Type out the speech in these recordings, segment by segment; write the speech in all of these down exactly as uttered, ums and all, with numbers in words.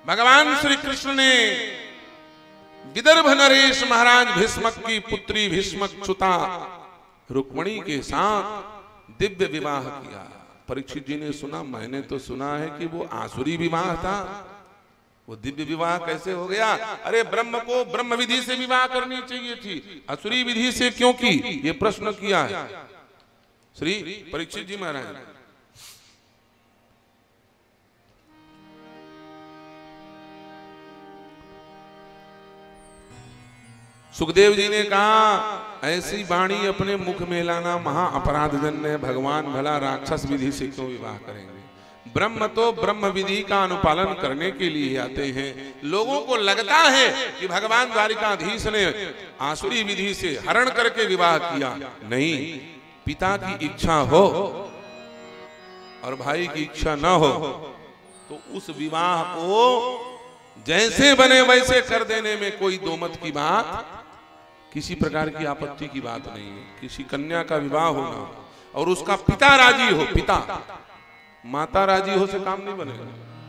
भगवान श्री कृष्ण ने विदर्भ नरेश महाराज भीष्मक की पुत्री भीष्मक च्युता रुक्मिणी के साथ दिव्य विवाह किया। परीक्षित जी ने सुना, मैंने तो सुना है कि वो आसुरी विवाह था, वो दिव्य विवाह कैसे हो गया? अरे ब्रह्म को ब्रह्म विधि से विवाह करनी चाहिए थी, असुरी विधि से क्यों की? ये प्रश्न किया है श्री परीक्षित जी महाराज। सुखदेव जी ने कहा, ऐसी वाणी अपने मुख में लाना महा अपराध जन्य है। भगवान भला राक्षस विधि से क्यों विवाह करेंगे? ब्रह्म तो ब्रह्म विधि का अनुपालन करने के लिए आते हैं। लोगों को लगता है कि भगवान द्वारिकाधीश ने आसुरी विधि से हरण करके विवाह किया। नहीं, पिता की इच्छा हो और भाई की इच्छा न हो तो उस विवाह को जैसे बने वैसे कर देने में कोई दोमत की बात, किसी प्रकार की आपत्ति की बात नहीं है। किसी कन्या का विवाह होना और उसका पिता राजी हो, पिता माता राजी हो से काम नहीं बनेगा।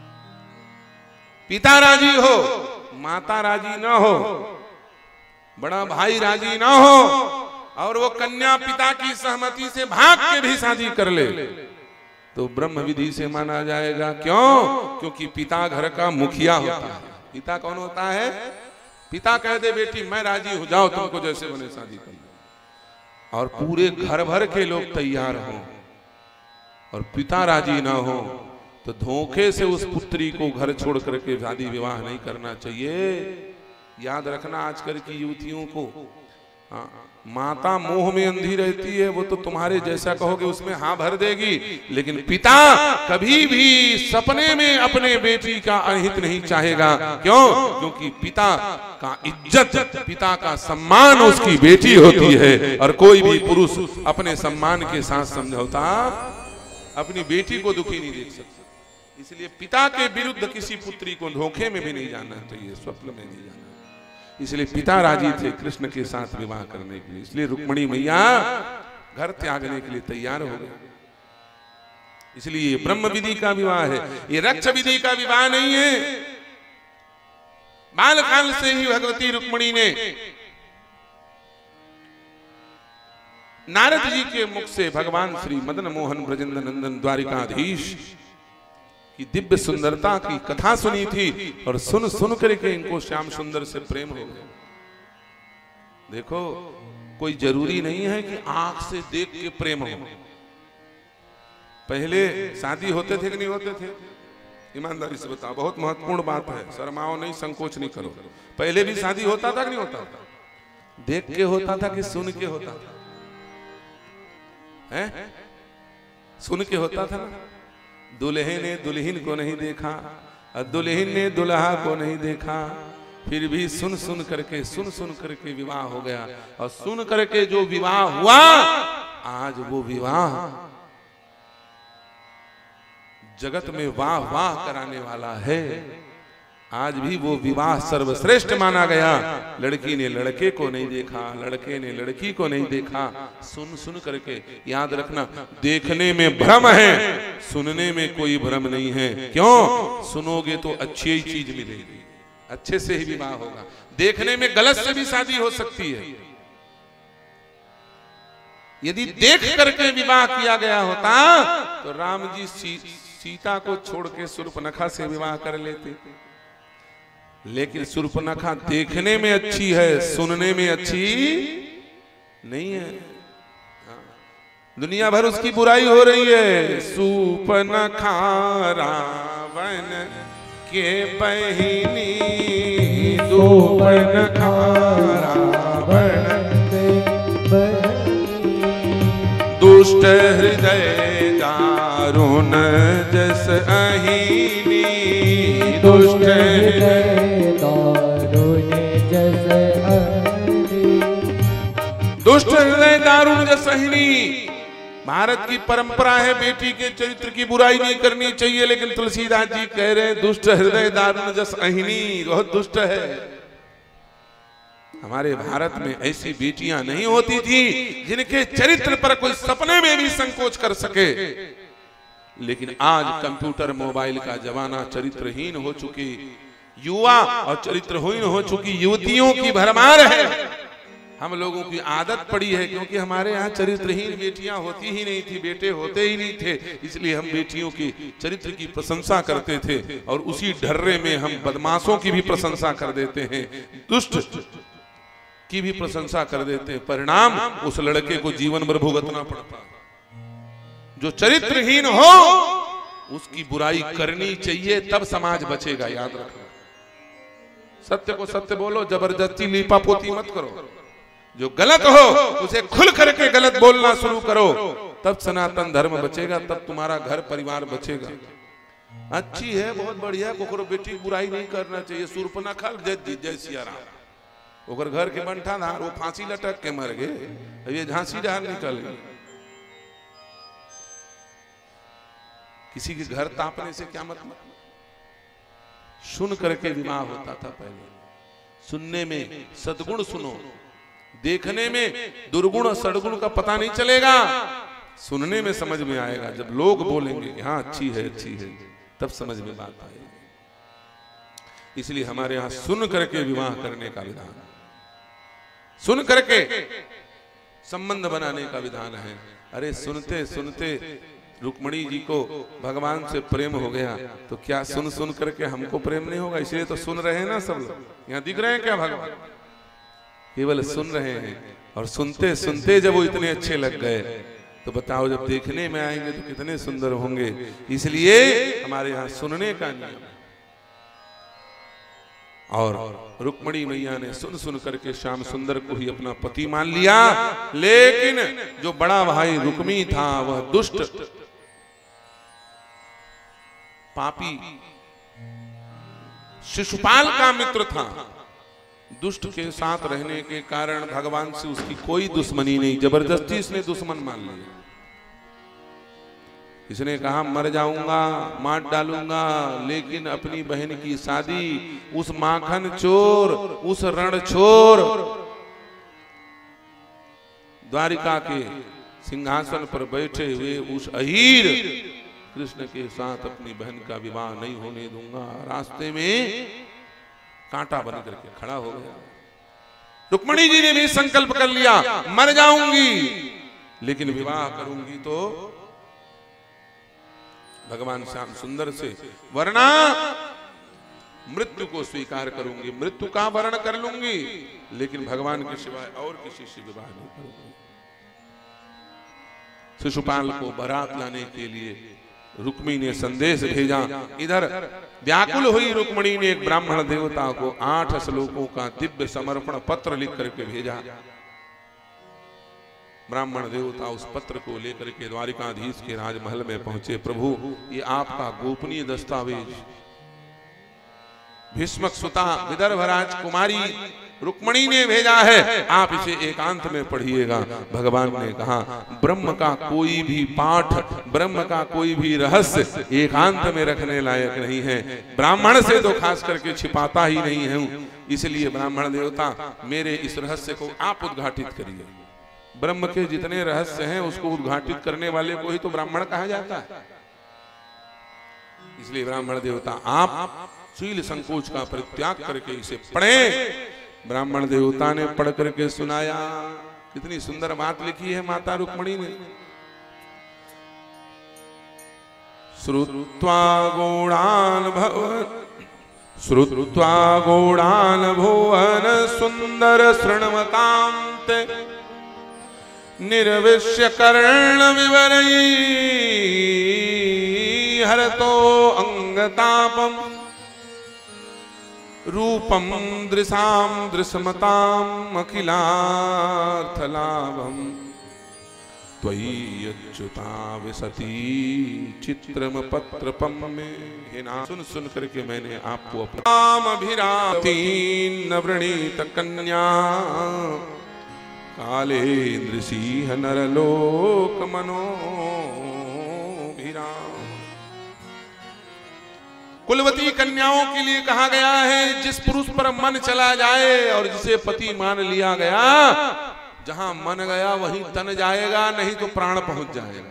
पिता राजी हो, माता राजी ना हो, बड़ा भाई राजी ना हो और वो कन्या पिता की सहमति से भाग के भी शादी कर ले तो ब्रह्म विधि से माना जाएगा। क्यों? क्योंकि पिता घर का मुखिया होता है। पिता कौन होता है? पिता कह दे बेटी मैं राजी हो, जाओ तुमको जैसे बने शादी कर लो, और पूरे घर भर के लोग तैयार हों और पिता राजी ना हो तो धोखे से उस पुत्री को घर छोड़ करके शादी विवाह नहीं करना चाहिए। याद रखना, आजकल की युवतियों को आ, माता मोह में अंधी रहती है, वो तो तुम्हारे जैसा कहोगे उसमें हाँ भर देगी, लेकिन पिता कभी भी सपने में अपने बेटी का अहित नहीं चाहेगा। क्यों? क्योंकि पिता का इज्जत, पिता का सम्मान उसकी बेटी होती है और कोई भी पुरुष अपने सम्मान के साथ समझौता अपनी बेटी को दुखी नहीं देख सकता। इसलिए पिता के विरुद्ध किसी पुत्री को धोखे में भी नहीं जाना चाहिए, स्वप्न में नहीं जाना। इसलिए पिता राजी थे कृष्ण के साथ विवाह करने के लिए, इसलिए रुक्मिणी मैया घर त्यागने के लिए तैयार हो गए। इसलिए ये ब्रह्म विधि का विवाह है, ये रक्ष विधि का विवाह नहीं है। बालकाल से ही भगवती रुक्मिणी ने नारद जी के मुख से भगवान श्री मदन मोहन ब्रजेंद्र नंदन द्वारिकाधीश की दिव्य सुंदरता की कथा सुनी थी और सुन सुन करके इनको श्याम सुंदर से प्रेम हो गया। देखो, कोई जरूरी नहीं है कि आंख से देख के प्रेम हो। पहले शादी होते थे कि नहीं होते थे? ईमानदारी से बताओ, बहुत महत्वपूर्ण बात है, शर्माओ नहीं, संकोच नहीं करो। पहले भी शादी होता था कि नहीं होता था? देख के होता था कि सुन के होता था? है? सुन के होता था ना। दुल्हे ने दुल्हन को नहीं देखा और दुल्हन ने दुल्हा को नहीं देखा, फिर भी सुन सुन करके सुन सुन करके विवाह हो गया। और सुन करके जो विवाह हुआ, आज वो विवाह जगत में वाह वाह कराने वाला है। आज भी वो विवाह सर्वश्रेष्ठ माना गया। लड़की ने लड़के को नहीं देखा, लड़के ने लड़की को नहीं देखा, सुन सुन करके। याद रखना, देखने में भ्रम है, सुनने में कोई भ्रम नहीं है। क्यों? सुनोगे तो अच्छी ही चीज मिलेगी, अच्छे से ही विवाह होगा। देखने में गलत से भी शादी हो सकती है। यदि देख करके विवाह किया गया होता तो राम जी सी, सीता को छोड़ के शूर्पणखा से विवाह कर लेते। लेकिन शूर्पणखा देखने में अच्छी है, सुनने में अच्छी नहीं है। दुनिया भर उसकी बुराई हो रही है। शूर्पणखा रावण के बहिनी, शूर्पणखा रावण के बहिनी, दुष्ट हृदय दारुण जस अहिनी, दुष्ट हृदय दुष्ट हृदय दारुण जसहिनी। भारत की परंपरा है बेटी के चरित्र की बुराई नहीं करनी चाहिए, लेकिन तुलसीदास जी कह रहे हैं दुष्ट हृदय दारुण जसहिनी, बहुत दुष्ट है। हमारे भारत में ऐसी बेटियां नहीं होती थी जिनके चरित्र पर कोई सपने में भी संकोच कर सके। लेकिन आज कंप्यूटर मोबाइल का जमाना, चरित्रहीन हो चुकी युवा और चरित्रहीन हो चुकी युवतियों की भरमार है। हम लोगों की आदत पड़ी है, क्योंकि हमारे यहाँ चरित्रहीन बेटियां होती ही नहीं थी, बेटे होते ही नहीं थे, इसलिए हम बेटियों की चरित्र की प्रशंसा करते थे और उसी ढर्रे में हम बदमाशों की भी प्रशंसा कर देते हैं, दुष्ट की भी प्रशंसा कर देते हैं। परिणाम उस लड़के को जीवन भर भुगतना पड़ता है। जो चरित्रहीन हो उसकी बुराई करनी चाहिए, तब समाज बचेगा, याद रखना। सत्य को सत्य बोलो, जबरदस्ती लीपापोती मत करो। जो गलत हो उसे खुल करके गलत बोलना शुरू करो, तब सनातन धर्म बचेगा, तब तुम्हारा घर परिवार बचेगा। अच्छी है, बहुत बढ़िया, कोकरो बेटी बुराई नहीं करना चाहिए। सूर्पनखा जय जय सिया राम, ओकर घर के बंठा धार वो फांसी लटक के मर गए, ये झांसी डाल निकल गई। किसी के घर तापने से क्या मतलब? सुन करके विवाह होता था पहले। सुनने में सद्गुण सुनो, देखने में दुर्गुण सड़गुण का पता नहीं चलेगा, सुनने में समझ में आएगा। जब लोग बोलेंगे हाँ अच्छी है अच्छी है, तब समझ में बात आएगी। इसलिए हमारे यहाँ सुन करके विवाह करने का विधान, सुन करके संबंध बनाने का विधान है। अरे सुनते सुनते रुक्मणी जी को भगवान से प्रेम हो गया, तो क्या सुन सुन करके हमको प्रेम नहीं होगा? इसलिए तो सुन रहे हैं ना सब लोग। यहाँ दिख रहे हैं क्या भगवान? केवल सुन रहे हैं। और सुनते सुनते जब वो इतने अच्छे लग गए, तो बताओ जब देखने में आएंगे तो कितने सुंदर होंगे। इसलिए हमारे यहाँ सुनने का नियम। और रुक्मणी मैया ने सुन सुन करके श्याम सुंदर को ही अपना पति मान लिया। लेकिन जो बड़ा भाई रुक्मी था वह दुष्ट पापी शिशुपाल का मित्र था। दुष्ट के साथ रहने के कारण भगवान से उसकी कोई दुश्मनी नहीं, जबरदस्ती इसने दुश्मन मान लिया। इसने कहा मर जाऊंगा, मार डालूंगा, लेकिन अपनी बहन की शादी उस माखन चोर, उस रण छोर, द्वारिका के सिंहासन पर बैठे हुए उस अहीर कृष्ण के साथ अपनी बहन का विवाह नहीं होने दूंगा। रास्ते में कांटा बन करके खड़ा हो गया। रुक्मणी जी ने भी संकल्प कर लिया, मर जाऊंगी लेकिन विवाह करूंगी तो भगवान श्याम सुंदर से, वरना मृत्यु को स्वीकार करूंगी। मृत्यु का वर्ण कर लूंगी, लेकिन भगवान के सिवाय और किसी से विवाह नहीं करूंगी। शिशुपाल को बारात लाने के लिए रुक्मी ने संदेश भेजा। इधर व्याकुल हुई रुक्मणी ने एक ब्राह्मण देवता को आठ श्लोकों का दिव्य समर्पण पत्र लिख करके भेजा। ब्राह्मण देवता उस पत्र को लेकर के द्वारिकाधीश के राजमहल में पहुंचे। प्रभु, ये आपका गोपनीय दस्तावेज भीष्मक सुता विदर्भ राजकुमारी रुक्मणी ने भेजा है, आप इसे एकांत में पढ़िएगा। भगवान ने कहा ब्रह्म का कोई भी पाठ, ब्रह्म का कोई भी रहस्य एकांत में रखने लायक नहीं है। ब्राह्मण से तो खास करके छिपाता ही नहीं हूं, इसलिए ब्राह्मण देवता मेरे इस रहस्य को आप उद्घाटित करिए। ब्रह्म के जितने रहस्य हैं उसको उद्घाटित करने वाले को ही तो ब्राह्मण कहा जाता है। इसलिए ब्राह्मण देवता आप शील संकोच का परित्याग करके इसे पढ़े। ब्राह्मण देवता ने पढ़ करके सुनाया। कितनी सुंदर बात लिखी है माता रुक्मणी ने। श्रुत्वा गौड़ान भवन श्रुत्वा गौड़ान भुवन सुंदर शृण्वतांते निर्विश्य कर्ण विवरई हरतो अंगतापम रूपम दृशाम दृश्मताम अखिलार्थलाभम त्वयि अच्युता विसती चित्रम पत्रपम में। हे ना, सुन सुन करके मैंने आपको अपना अभिरातीन नवृणीत कन्या कालेन्द्र सिंह नरलोक मनोभिराम। कुलवती कन्याओं के लिए कहा गया है, जिस पुरुष पर मन चला जाए और जिसे पति मान लिया गया, जहां मन गया वहीं तन जाएगा, नहीं तो प्राण पहुंच जाएगा।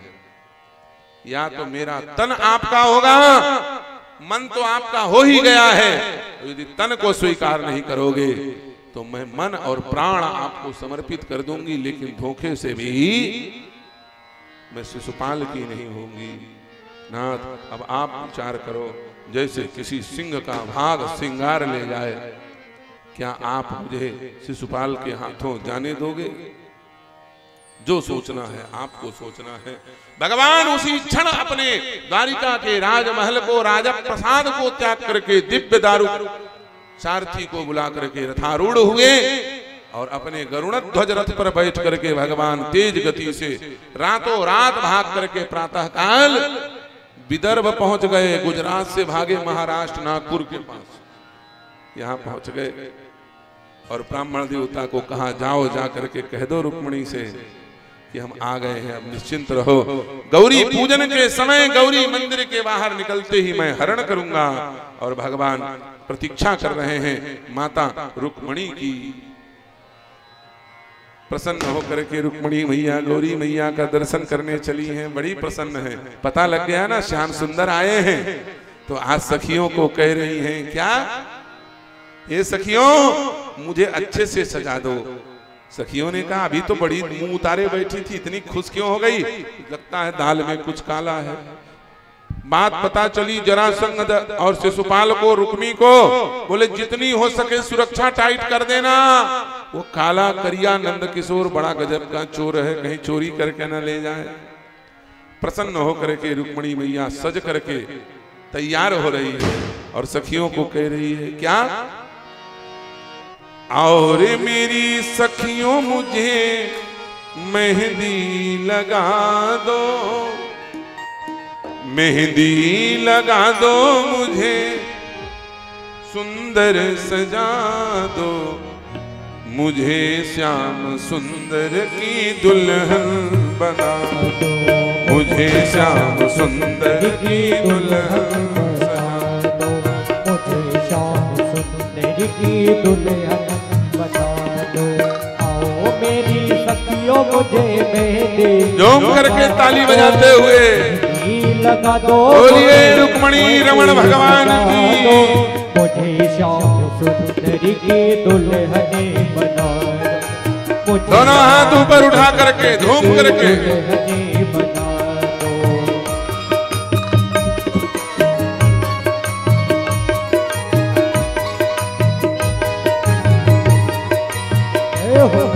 या तो मेरा तन आपका होगा, मन तो आपका हो ही गया है, तो यदि तन को स्वीकार नहीं करोगे तो मैं मन और प्राण आपको समर्पित कर दूंगी, लेकिन धोखे से भी मैं शिशुपाल की नहीं होंगी। नाथ, अब आप विचार करो, जैसे किसी सिंह का भाग सिंगार ले जाए, क्या आप मुझे शिशुपाल के हाथों जाने दोगे? जो सोचना है आपको सोचना है। भगवान उसी क्षण अपने द्वारिका के राजमहल को, राजा प्रसाद को त्याग करके दिव्य दारू सारथी को बुला करके रथारूढ़ हुए और अपने गरुड़ ध्वज रथ पर बैठ करके भगवान तेज गति से रातों रात भाग करके प्रातः काल विदर्भ पहुंच गए। गुजरात से भागे महाराष्ट्र नागपुर के पास, यहां पहुंच गए और ब्राह्मण देवता को कहा, जाओ जा करके कह दो रुक्मिणी से कि हम आ गए हैं, अब निश्चिंत रहो। गौरी पूजन के समय गौरी मंदिर के बाहर निकलते ही मैं हरण करूंगा। और भगवान प्रतीक्षा कर रहे हैं माता रुक्मिणी की। प्रसन्न होकर के रुक्मिणी मैया गौरी मैया का दर्शन करने चली हैं, बड़ी प्रसन्न है। पता लग गया ना श्याम सुंदर आए हैं, तो आज सखियों को कह रही हैं, क्या ये सखियों मुझे अच्छे से सजा दो। सखियों ने कहा, अभी तो बड़ी मुंह उतारे बैठी थी, इतनी खुश क्यों हो गई? लगता है दाल में कुछ काला है। बात पता चली जरासंध और शिशुपाल को, रुक्मी को, बोले जितनी हो सके सुरक्षा टाइट कर देना। वो काला करिया नंद किशोर बड़ा गजब का चोर है, कहीं चोरी करके न ले जाए। प्रसन्न होकर के रुक्मिणी मैया सज करके तैयार हो रही है और सखियों को कह रही है, क्या और मेरी सखियों मुझे मेहंदी लगा दो, मेहंदी लगा दो मुझे, सुंदर सजा दो, मुझे श्याम सुंदर की दुल्हन बना दो, मुझे श्याम सुंदर की दुल्हन बना दो, मुझे श्याम सुंदर की दुल्हन बना दो। आओ मेरी सखियों मुझे मेहंदी झूम करके ताली बजाते हुए लगा दो, बोलिए रुक्मिणी रमण भगवान की। मुझे श्याम सुंदर की दुल्हन बना दो, दोनों हाथ ऊपर उठा करके झूम करके बना दो।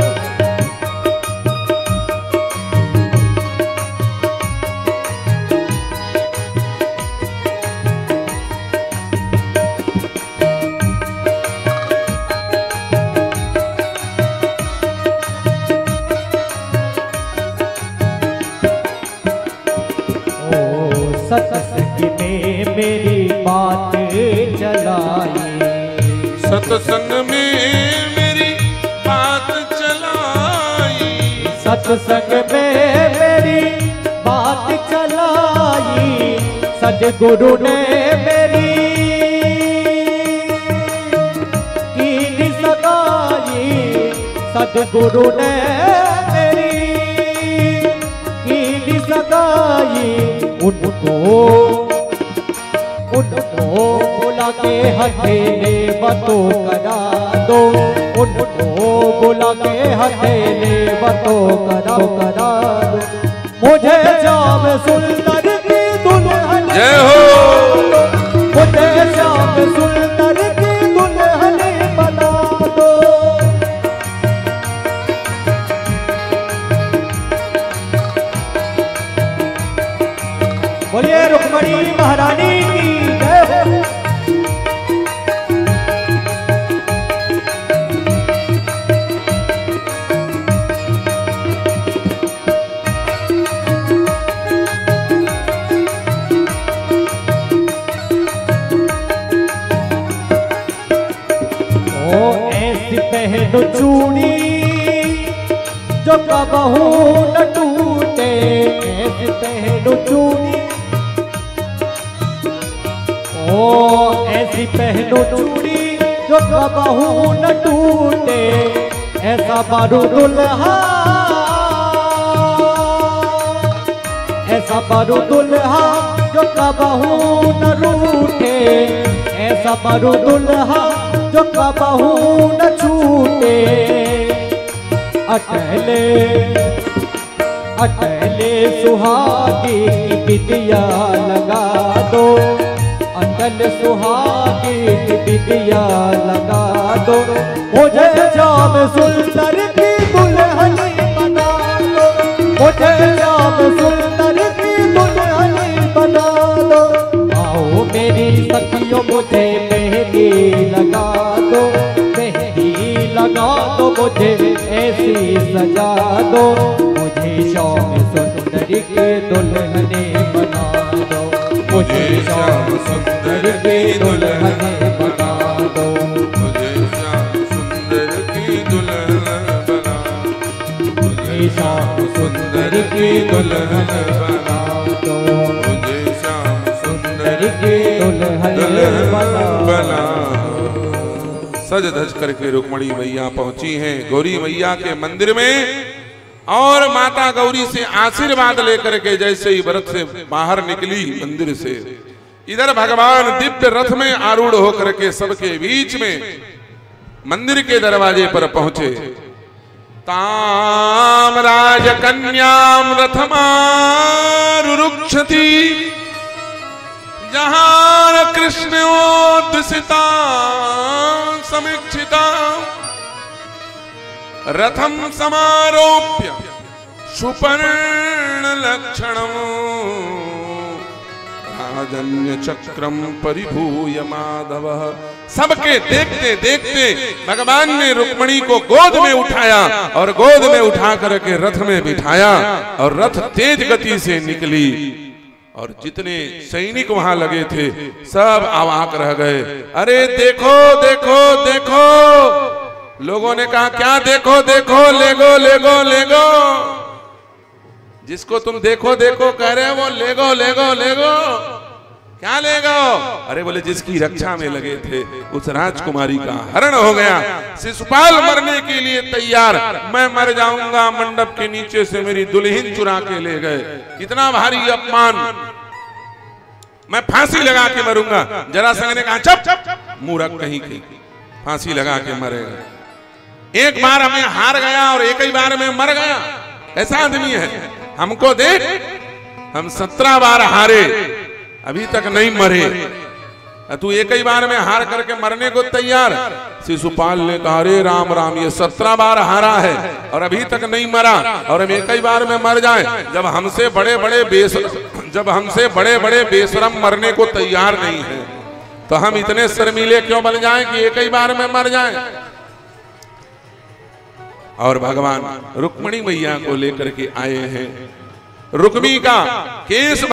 सत्संग में मेरी बात चलाई, सत्संग में मेरी बात चलाई, सत्संग में मेरी बात चलाई, सद्गुरु ने मेरी कीनी सगाई, सद्गुरु ने मेरी कीनी सगाई। उनको उनको बुला के हथेले बतो करा दो, उनको बुला के हथेले बतो करा करा दो, मुझे श्याम सुंदर की दुल्हन, जय हो, मुझे श्याम सुंदर की दुल्हन बना दो। बोलिए रुक्मिणी महारानी की जय हो। ओ ऐसी पहनो चूड़ी जो कबहू न टूटे, ऐसी पहनो चूड़ी, ओ ऐसी पहनो चूड़ी जो कबहू न टूटे, ऐसा बारू दुल्हा, ऐसा बारू दुल्हा जो कबहू न रूठे, ऐसा मरु दुल्हा जो कबहू न छूटे। अटले अटले सुहागी की बिटिया लगा दो, अटल सुहागी की बिटिया लगा दो, मुझे श्याम सुंदर की दुल्हनी बना दो, मुझे श्याम सुंदर की दुल्हनी बना दो। आओ मेरी सखियों मुझे मेहंदी लगा दो, मेहंदी लगा दो मुझे ऐसी सजा दो, मुझे श्याम सुंदर की दुल्हनी बना दो, मुझे श्याम सुंदर की दुल्हनी बना दो, मुझे श्याम सुंदर की दुल्हन बना, मुझे श्याम सुंदर की दुल्हन बना दो, मुझे श्याम सुंदर की दुल्हन बना। सज धज करके रुक्मणी मैया पहुंची हैं गौरी मैया के मंदिर में, और माता गौरी से आशीर्वाद लेकर के जैसे ही व्रत से बाहर निकली मंदिर से, इधर भगवान दिव्य रथ में आरूढ़ होकर के सबके बीच में मंदिर के दरवाजे पर पहुंचे। ताम राज कन्याम रथमारुरुक्षति, जहां कृष्णोद्दिशिता समीक्षिता, रथम समारोप्य सुपर्ण लक्षणम, राजन्य चक्रम परिभूय माधव। सबके देखते देखते भगवान ने रुक्मणी को गोद में उठाया और गोद में उठा करके रथ में बिठाया, और रथ तेज गति से निकली, और जितने सैनिक वहां लगे थे सब अवाक रह गए। अरे देखो देखो देखो, लोगों ने कहा क्या देखो देखो, लेगो लेगो लेगो, जिसको तुम देखो देखो कह रहे हो वो लेगो लेगो लेगो, क्या लेगो? अरे बोले जिसकी रक्षा में लगे थे उस राजकुमारी का हरण हो गया, शिशुपाल मरने के लिए तैयार, मैं मर जाऊंगा, मंडप के नीचे से मेरी दुल्हन चुरा के ले गए, कितना भारी अपमान, मैं फांसी लगा के मरूंगा। जरासंध ने कहा चुप, मूर्ख कहीं की, फांसी लगा के मरेगा, एक बार हमें हार गया और एक ही बार में मर गया, ऐसा आदमी है। हमको देख, हम सत्रह बार हारे अभी तक नहीं मरे, तू एक ही बार में हार करके मरने को तैयार। शिशुपाल ने कहा अरे राम राम, ये सत्रह बार हारा है और अभी तक नहीं मरा, और हम एक ही बार में मर जाए, जब हमसे बड़े बड़े बेस जब हमसे बड़े बड़े बेशरम मरने को तैयार नहीं है, तो हम इतने शर्मीले क्यों बन जाएं कि एक ही बार में मर जाएं। और भगवान रुक्मणी मैया को लेकर के आए हैं, रुक्मी का केस